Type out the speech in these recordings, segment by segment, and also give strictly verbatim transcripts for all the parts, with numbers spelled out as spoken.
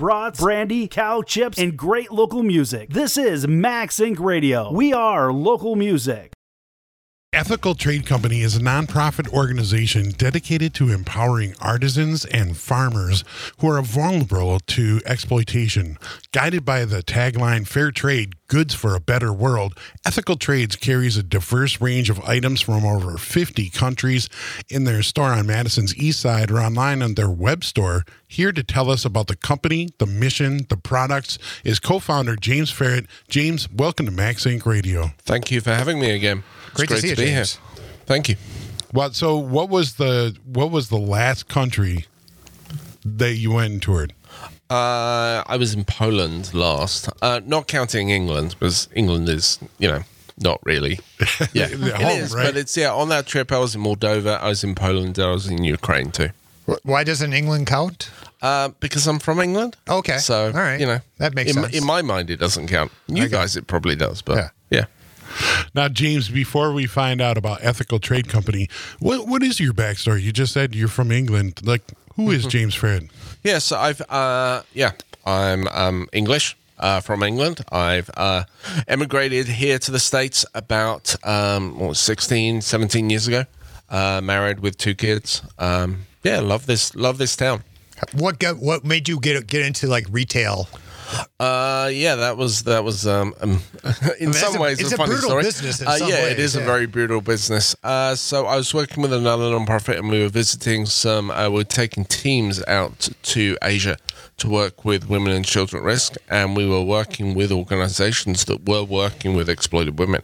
brats, brandy, cow chips, and great local music. This is Max Incorporated. Radio. We are local music. Ethical Trade Company is a nonprofit organization dedicated to empowering artisans and farmers who are vulnerable to exploitation. Guided by the tagline, Fair Trade, Goods for a Better World, Ethical Trades carries a diverse range of items from over fifty countries in their store on Madison's East Side or online on their web store. Here to tell us about the company, the mission, the products is co-founder James Ferret. James, welcome to Max Inc Radio. Thank you for having me again. Great, it's great to, see to you, be James. here. Thank you. Well, so what was the what was the last country that you went and toured? Uh, I was in Poland last, uh, not counting England, because England is, you know, not really. Yeah, it home, is, right? but it's, yeah, on that trip I was in Moldova, I was in Poland, I was in Ukraine too. Why doesn't England count? Uh, because I'm from England. Okay. So, all right. you know, that makes in, sense. in my mind, it doesn't count. You Okay. guys, it probably does, but Yeah. yeah. Now, James, before we find out about Ethical Trade Company, what what is your backstory? You just said you're from England. Like, who is James Ferret? Yeah, so I've, uh, yeah, I'm um, English, uh, from England. I've uh, emigrated here to the States about um, what, sixteen, seventeen years ago. Uh, married with two kids. Um, yeah, love this, love this town. What got, what made you get get into like retail? Uh, yeah, that was that was um, um in mean, some it's a- ways it's a a funny brutal story. business in uh, some yeah, ways, it is yeah. a very brutal business. Uh, so I was working with another nonprofit, and we were visiting some. Uh, we were taking teams out to Asia to work with women and children at risk, and we were working with organisations that were working with exploited women,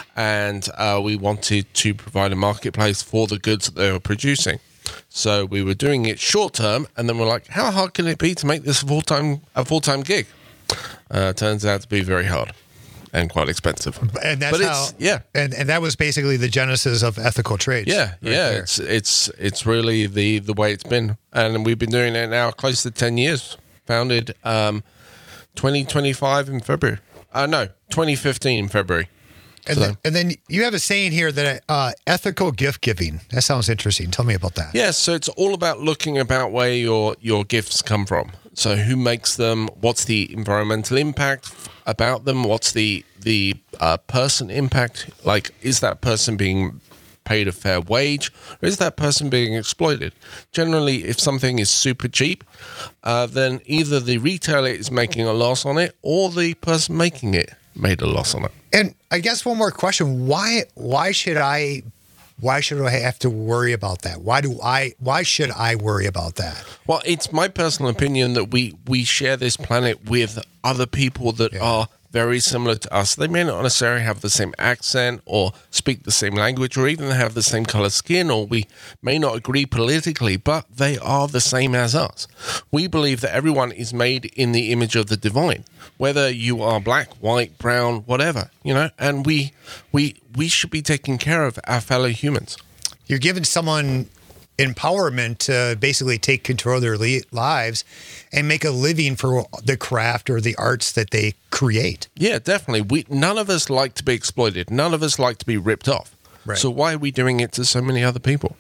and uh, we wanted to provide a marketplace for the goods that they were producing. So we were doing it short term, and then we're like, how hard can it be to make this a full time a full time gig? Uh, turns out to be very hard and quite expensive. And that's but how. it's, yeah, And and that was basically the genesis of ethical trades. yeah, right yeah. there. It's it's it's really the the way it's been, and we've been doing it now close to ten years. Founded um, twenty twenty-five in February. Uh, no, twenty fifteen in February. And, So- then, and then you have a saying here that uh, ethical gift giving. That sounds interesting. Tell me about that. Yeah, so it's all about looking about where your your gifts come from. So who makes them? What's the environmental impact about them? What's the the uh, person impact? Like, is that person being paid a fair wage, or is that person being exploited? Generally, if something is super cheap, uh, then either the retailer is making a loss on it, or the person making it made a loss on it. And I guess one more question: Why why should I why should I have to worry about that? Why do I why should I worry about that? Well, it's my personal opinion that we we share this planet with other people that Yeah. are very similar to us. They may not necessarily have the same accent or speak the same language or even have the same color skin, or we may not agree politically, but they are the same as us. We believe that everyone is made in the image of the divine, whether you are black, white, brown, whatever, you know, and we we we should be taking care of our fellow humans. You're giving someone empowerment to basically take control of their li- lives and make a living for the craft or the arts that they create. Yeah, definitely. We none of us like to be exploited. None of us like to be ripped off. Right. So why are we doing it to so many other people?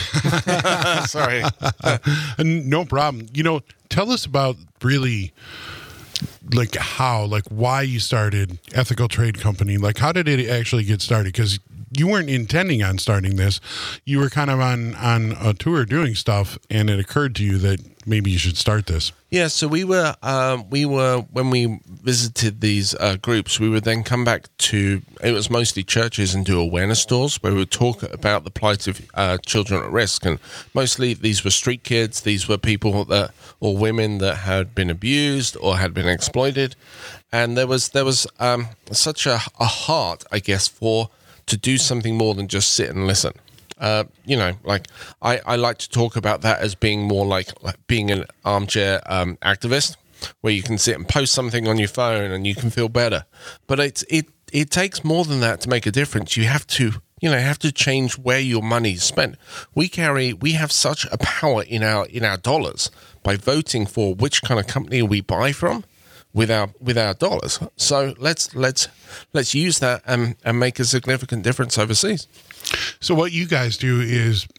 Sorry. And no problem. You know, tell us about really like how, like why you started Ethical Trade Company. Like, how did it actually get started? Because you weren't intending on starting this. You were kind of on, on a tour doing stuff, and it occurred to you that maybe you should start this. Yeah, so we were, um, we were when we visited these uh, groups, we would then come back to, it was mostly churches, and do awareness tours where we would talk about the plight of uh, children at risk. And mostly these were street kids, these were people that, or women that had been abused or had been exploited. And there was, there was um, such a, a heart, I guess, for to do something more than just sit and listen. Uh, you know, like I, I like to talk about that as being more like, like being an armchair um, activist, where you can sit and post something on your phone and you can feel better. But it's it it takes more than that to make a difference. You have to you know have to change where your money is spent. We carry we have such a power in our in our dollars by voting for which kind of company we buy from with our with our dollars. So let's let's let's use that and, and make a significant difference overseas. So what you guys do is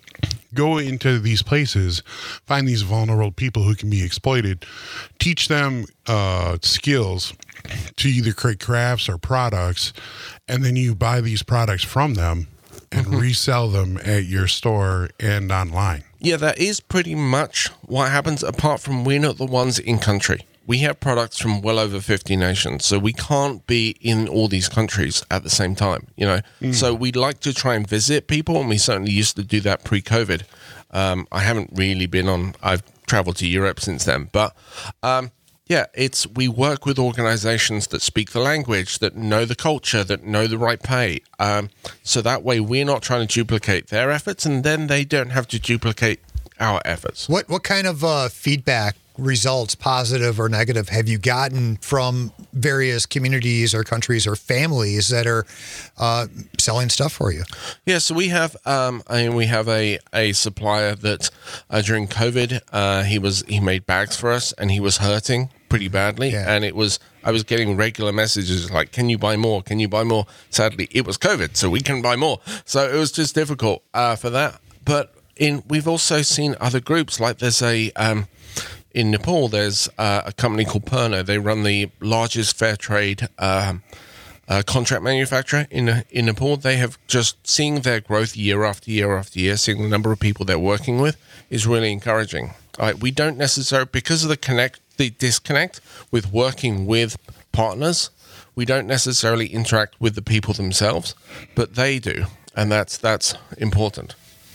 go into these places, find these vulnerable people who can be exploited, teach them uh, skills to either create crafts or products, and then you buy these products from them and mm-hmm. resell them at your store and online. Yeah, that is pretty much what happens, apart from we're not the ones in country. We have products from well over fifty nations, so we can't be in all these countries at the same time, you know. Mm. So we like to try and visit people, and we certainly used to do that pre-COVID. Um, I haven't really been on, I've traveled to Europe since then, but um, yeah, it's we work with organizations that speak the language, that know the culture, that know the right pay. Um, so that way we're not trying to duplicate their efforts, and then they don't have to duplicate our efforts. What, what kind of uh, feedback, results, positive or negative, have you gotten from various communities or countries or families that are uh, selling stuff for you? Yeah, so we have um, I mean, we have a, a supplier that uh, during COVID uh, he was he made bags for us, and he was hurting pretty badly, yeah. and it was I was getting regular messages like, "Can you buy more? Can you buy more?" Sadly, it was COVID, so we couldn't buy more, so it was just difficult uh, for that. But in we've also seen other groups, like there's a um, in Nepal, there's uh, a company called Purna. They run the largest fair trade um, uh, contract manufacturer in in Nepal. They have just seeing their growth year after year after year, seeing the number of people they're working with is really encouraging. All right, we don't necessarily, because of the connect, the disconnect with working with partners, we don't necessarily interact with the people themselves, but they do, and that's that's important.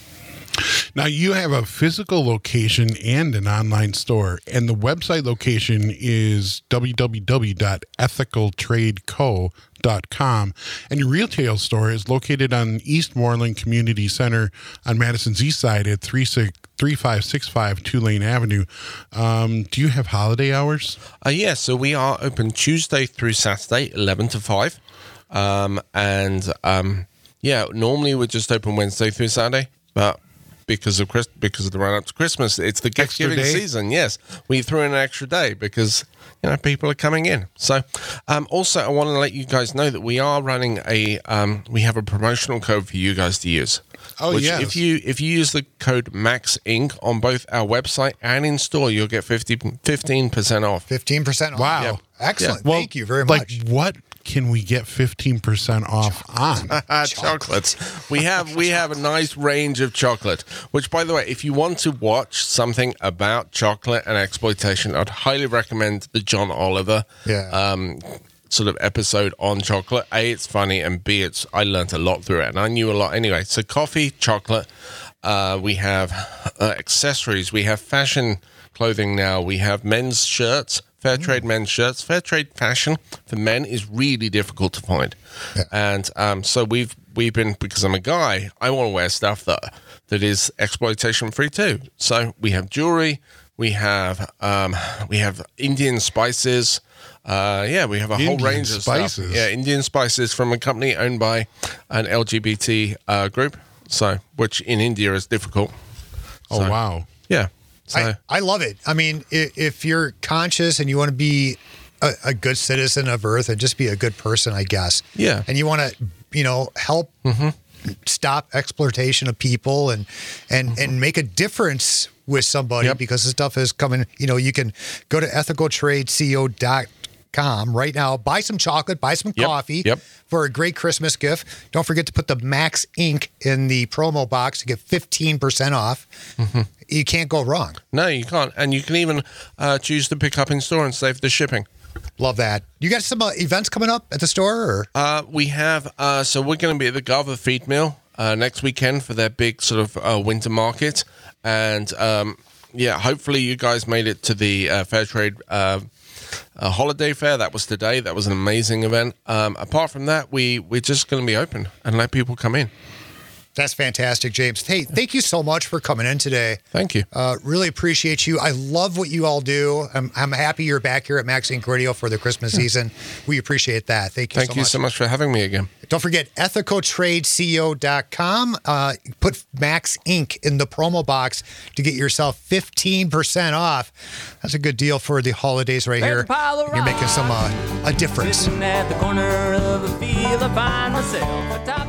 Now, you have a physical location and an online store, and the website location is w w w dot ethical trade co dot com, and your retail store is located on East Moreland Community Center on Madison's east side at three five six five Tulane Avenue. Um, do you have holiday hours? Uh, yeah, so we are open Tuesday through Saturday, eleven to five, um, and um, yeah, normally we're just open Wednesday through Saturday, but because of Christ- because of the run up to Christmas, it's the gift giving season. Yes, we threw in an extra day because you know people are coming in. So, um, also, I want to let you guys know that we are running a um, we have a promotional code for you guys to use. Oh which yes. If you if you use the code Max Inc on both our website and in store, you'll get fifteen percent off. Fifteen percent off. Wow, yep. Excellent. Yeah. Well, thank you very like, much. What can we get fifteen percent off on? Chocolates. We have we have a nice range of chocolate, which, by the way, if you want to watch something about chocolate and exploitation, I'd highly recommend the John Oliver yeah. um, sort of episode on chocolate. A, it's funny, and B, it's I learned a lot through it, and I knew a lot anyway. So coffee, chocolate, uh, we have uh, accessories, we have fashion clothing now, we have men's shirts, fair trade mm. men's shirts. Fair trade fashion for men is really difficult to find. Yeah. And um, so we've we've been, because I'm a guy, I want to wear stuff that that is exploitation free too. So we have jewelry, we have um, we have Indian spices. Uh, yeah, we have a Indian whole range of spices. stuff. Yeah, Indian spices from a company owned by an L G B T uh, group. So, which in India is difficult. Oh so, wow! Yeah. So. I, I love it. I mean, if, if you're conscious and you want to be a, a good citizen of Earth and just be a good person, I guess. Yeah. And you want to, you know, help mm-hmm. stop exploitation of people and and mm-hmm. and make a difference with somebody yep. because the stuff is coming. You know, you can go to ethical trade co dot com right now, buy some chocolate, buy some yep. coffee yep. for a great Christmas gift. Don't forget to put the Max Inc in the promo box to get fifteen percent off. Mm-hmm. You can't go wrong. No, you can't. And you can even uh, choose to pick up in store and save the shipping. Love that. You got some uh, events coming up at the store? Or? Uh, we have, uh, so we're going to be at the Garver Feed Mill uh, next weekend for their big sort of uh, winter market. And um, yeah, hopefully you guys made it to the uh, Fair Trade uh, uh, holiday fair. That was today. That was an amazing event. Um, apart from that, we, we're just going to be open and let people come in. That's fantastic, James. Hey, thank you so much for coming in today. Thank you. Uh, really appreciate you. I love what you all do. I'm, I'm happy you're back here at Max Inc Radio for the Christmas yeah. season. We appreciate that. Thank you Thank so you much. so much for having me again. Don't forget ethical trade co dot com. Uh, put Max Inc in the promo box to get yourself fifteen percent off. That's a good deal for the holidays right here. You're making some uh, a difference. Sitting at the corner of a field, I find myself a top